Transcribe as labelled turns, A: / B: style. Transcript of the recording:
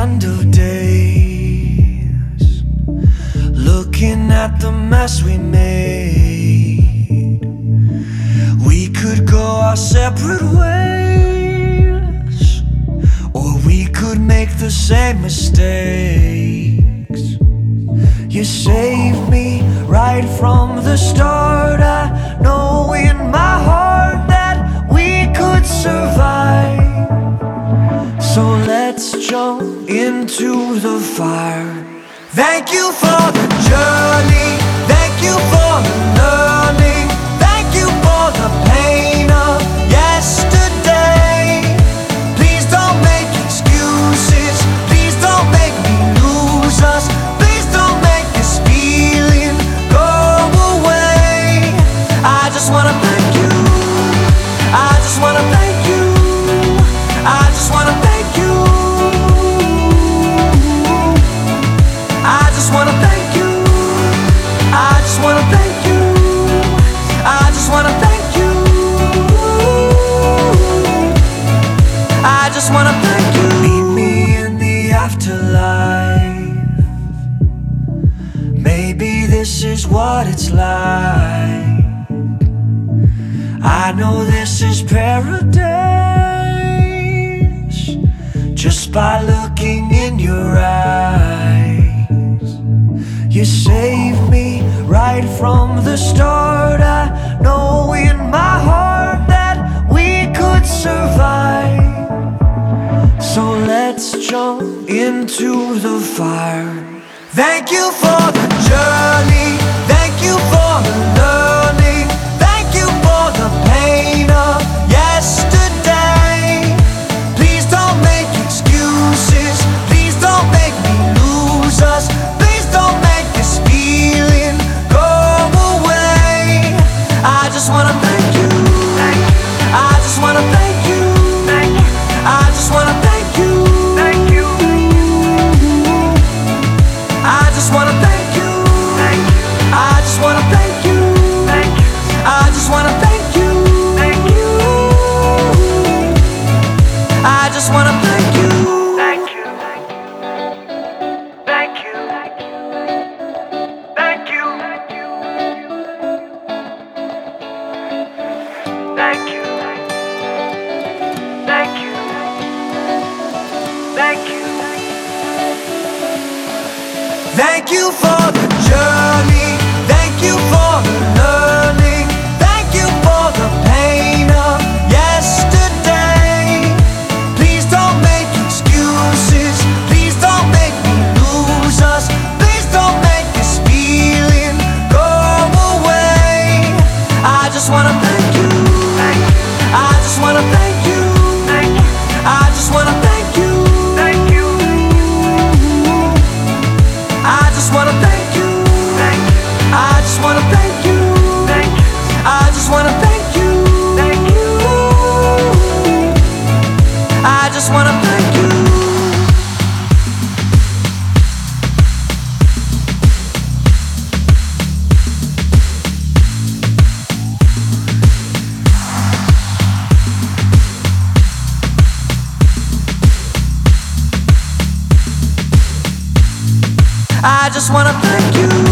A: end of days, looking at the mess we made. We could go our separate ways, or we could make the same mistakes. You saved me right from the start. I know in my heart that we could survive. So let's jump into the fire. Thank you for the journey, thank you for the learning, thank you for the pain of yesterday. Please don't make excuses, please don't make me lose us, please don't make this feeling go away. I just wanna thank you, I just wanna thank you, I just wanna thank you, I just wanna thank you, I just wanna thank you, I just wanna thank you, I just wanna thank you. Meet me in the afterlife, maybe this is what it's like. I know this is paradise, just by looking in your eyes. You saved me right from the start. I know in my heart that we could survive. So let's jump into the fire. Thank you for the journey, thank you for the learning, thank you for the pain of yesterday. Please don't make excuses, please don't make me lose us, please don't make this feeling go away. I just wanna thank you, I just wanna thank you, I just wanna thank you, I just wanna thank you, I just wanna thank you, I just wanna thank you, I just wanna thank you, thank you, thank you, thank you, thank you, thank you, thank you. Thank you for the journey, thank you for the learning, thank you for the pain of yesterday. Please don't make excuses, please don't make me lose us, please don't make this feeling go away. I just wanna thank you, I just wanna thank you, I just wanna thank you, I just wanna thank you, I just wanna thank you, I just wanna thank you, I just wanna thank you. I just wanna thank you.